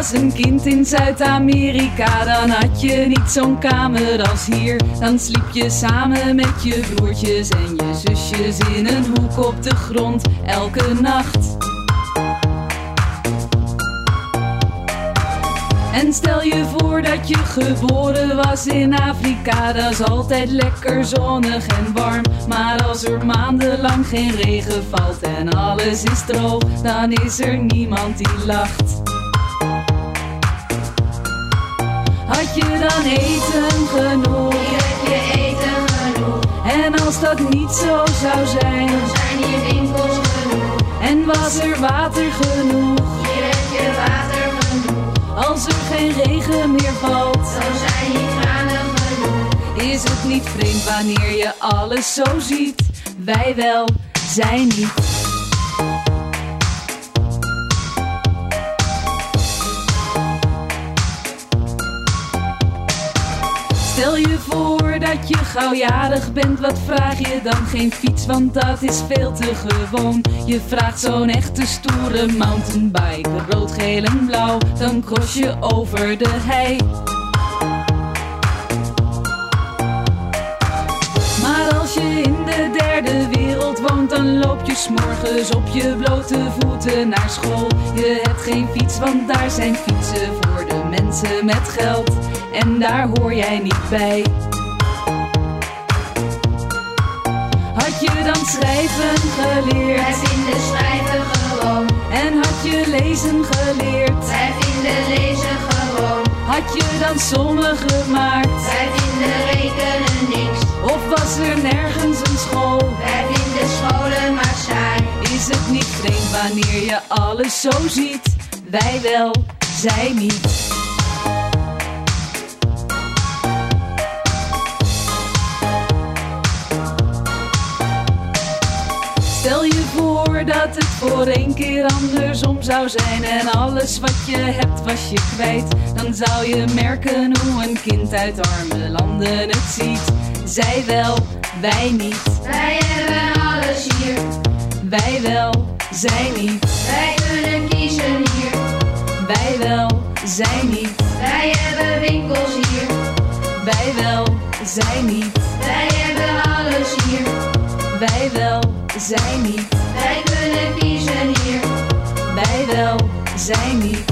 was een kind in Zuid-Amerika, dan had je niet zo'n kamer als hier. Dan sliep je samen met je broertjes en je zusjes in een hoek op de grond, elke nacht. En stel je voor dat je geboren was in Afrika, dat is altijd lekker zonnig en warm. Maar als er maandenlang geen regen valt en alles is droog, dan is er niemand die lacht. Had je dan eten genoeg? Hier heb je eten genoeg. En als dat niet zo zou zijn, Dan zijn hier winkels genoeg. en was er water genoeg? Hier heb je water genoeg. Als er geen regen meer valt, Dan zijn hier tranen genoeg. is het niet vreemd wanneer je alles zo ziet? Wij wel, zij niet. Stel je voor dat je gauw jarig bent, wat vraag je dan? Geen fiets, want dat is veel te gewoon. Je vraagt zo'n echte stoere mountainbike, rood, geel en blauw, dan cross je over de hei. Maar als je in de derde wereld woont, dan loop je 's morgens op je blote voeten naar school. Je hebt geen fiets, want daar zijn fietsen voor de mensen met geld. En daar hoor jij niet bij. Had je dan schrijven geleerd? Wij vinden schrijven gewoon. En had je lezen geleerd? Wij vinden lezen gewoon. Had je dan sommen gemaakt? Wij vinden rekenen niks. Of was er nergens een school? Wij vinden scholen maar saai. Is het niet vreemd wanneer je alles zo ziet? Wij wel, zij niet. Stel je voor dat het voor één keer andersom zou zijn en alles wat je hebt was je kwijt. Dan zou je merken hoe een kind uit arme landen het ziet. Zij wel, wij niet. Wij hebben alles hier. Wij wel, zij niet. Wij kunnen kiezen hier. Wij wel, zij niet. Wij hebben winkels hier. Wij wel, zij niet. Wij hebben alles hier. Wij wel, zij niet. Wij kunnen kiezen hier. Wij wel, zij niet.